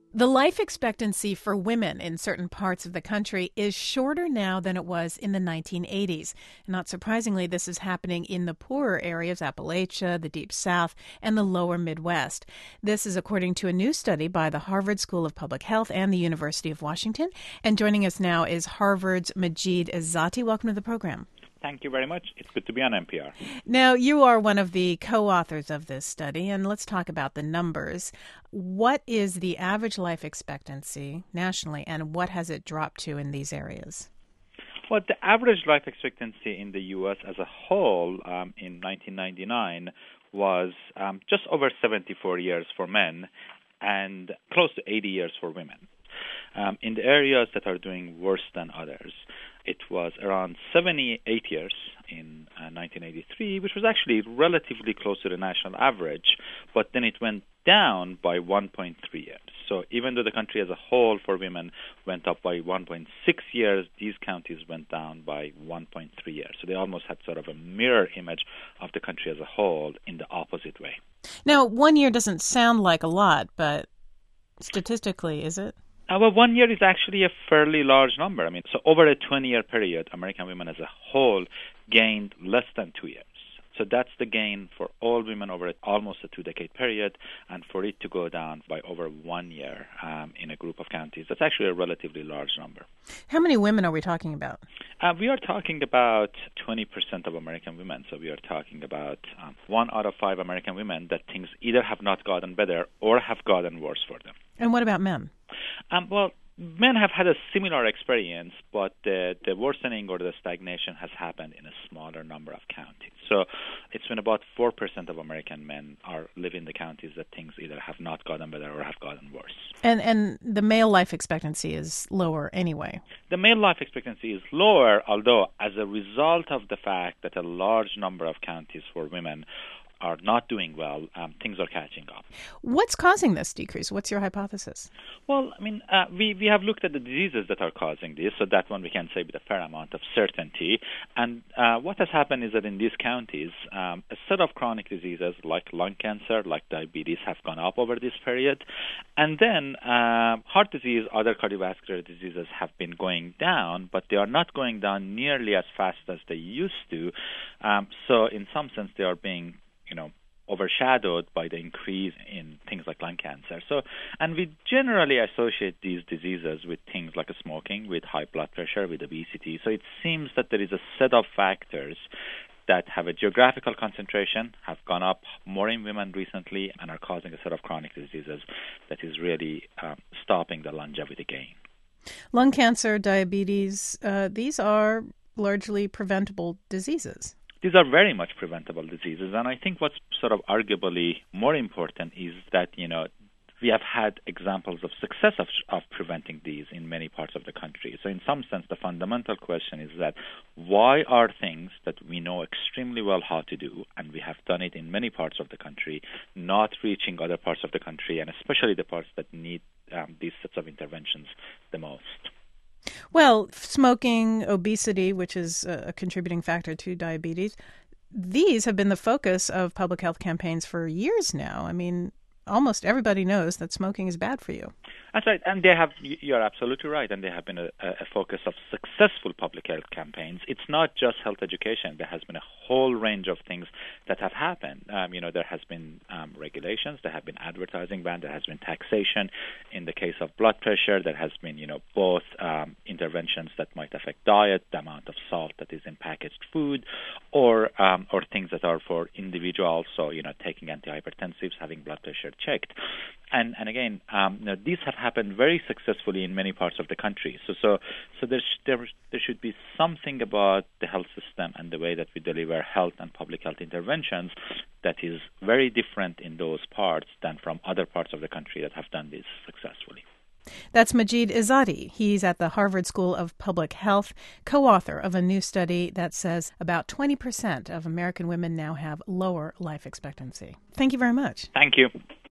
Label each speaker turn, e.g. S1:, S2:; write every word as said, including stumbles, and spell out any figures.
S1: The life expectancy for women in certain parts of the country is shorter now than it was in the nineteen eighties. Not surprisingly, this is happening in the poorer areas, Appalachia, the Deep South, and the lower Midwest. This is according to a new study by the Harvard School of Public Health and the University of Washington. And joining us now is Harvard's Majeed Izzati. Welcome to the program.
S2: Thank you very much. It's good to be on N P R.
S1: Now, you are one of the co-authors of this study, and let's talk about the numbers. What is the average life expectancy nationally, and what has it dropped to in these areas?
S2: Well, the average life expectancy in the U S as a whole um, in nineteen ninety-nine was um, just over seventy-four years for men and close to eighty years for women. Um, in the areas that are doing worse than others, it was around seventy-eight years in uh, nineteen eighty-three, which was actually relatively close to the national average, but then it went down by one point three years. So even though the country as a whole for women went up by one point six years, these counties went down by one point three years. So they almost had sort of a mirror image of the country as a whole in the opposite way.
S1: Now, one year doesn't sound like a lot, but statistically, is it?
S2: Uh, well, one year is actually a fairly large number. I mean, so over a twenty-year period, American women as a whole gained less than two years. So that's the gain for all women over almost a two-decade period, and for it to go down by over one year um, in a group of counties, that's actually a relatively large number.
S1: How many women are we talking about?
S2: Uh, we are talking about twenty percent of American women. So we are talking about um, one out of five American women that things either have not gotten better or have gotten worse for them.
S1: And what about men?
S2: Um, well, men have had a similar experience, but the, the worsening or the stagnation has happened in a smaller number of counties. So it's when about four percent of American men are live in the counties that things either have not gotten better or have gotten worse.
S1: And and the male life expectancy is lower anyway.
S2: The male life expectancy is lower, although as a result of the fact that a large number of counties for women are not doing well, um, things are catching up.
S1: What's causing this decrease? What's your hypothesis?
S2: Well, I mean, uh, we, we have looked at the diseases that are causing this, so that one we can say with a fair amount of certainty. And uh, what has happened is that in these counties, um, a set of chronic diseases like lung cancer, like diabetes, have gone up over this period. And then uh, heart disease, other cardiovascular diseases have been going down, but they are not going down nearly as fast as they used to. Um, so in some sense, they are being you know, overshadowed by the increase in things like lung cancer. So, and we generally associate these diseases with things like smoking, with high blood pressure, with obesity. So it seems that there is a set of factors that have a geographical concentration, have gone up more in women recently, and are causing a set of chronic diseases that is really um, stopping the longevity gain.
S1: Lung cancer, diabetes, uh, these are largely preventable diseases.
S2: These are very much preventable diseases, and I think what's sort of arguably more important is that, you know, we have had examples of success of, of preventing these in many parts of the country. So in some sense, the fundamental question is that why are things that we know extremely well how to do, and we have done it in many parts of the country, not reaching other parts of the country, and especially the parts that need um, these sets of interventions the most?
S1: Well, smoking, obesity, which is a contributing factor to diabetes, these have been the focus of public health campaigns for years now. I mean, almost everybody knows that smoking is bad for you.
S2: That's right, and they have. You're absolutely right, and they have been a, a focus of successful public health campaigns. It's not just health education. There has been a whole range of things that have happened. Um, you know, there has been um, regulations, there have been advertising ban, there has been taxation. In the case of blood pressure, there has been, you know, both um, interventions that might affect diet, the amount of salt that is in packaged food, or um, or things that are for individuals. So, you know, taking antihypertensives, having blood pressure checked. And and again, um, you know, these have happened very successfully in many parts of the country. So so so there there there should be something about the health system and the way that we deliver health and public health interventions that is very different in those parts than from other parts of the country that have done this successfully.
S1: That's Majeed Izzati. He's at the Harvard School of Public Health, co-author of a new study that says about twenty percent of American women now have lower life expectancy. Thank you very much.
S2: Thank you.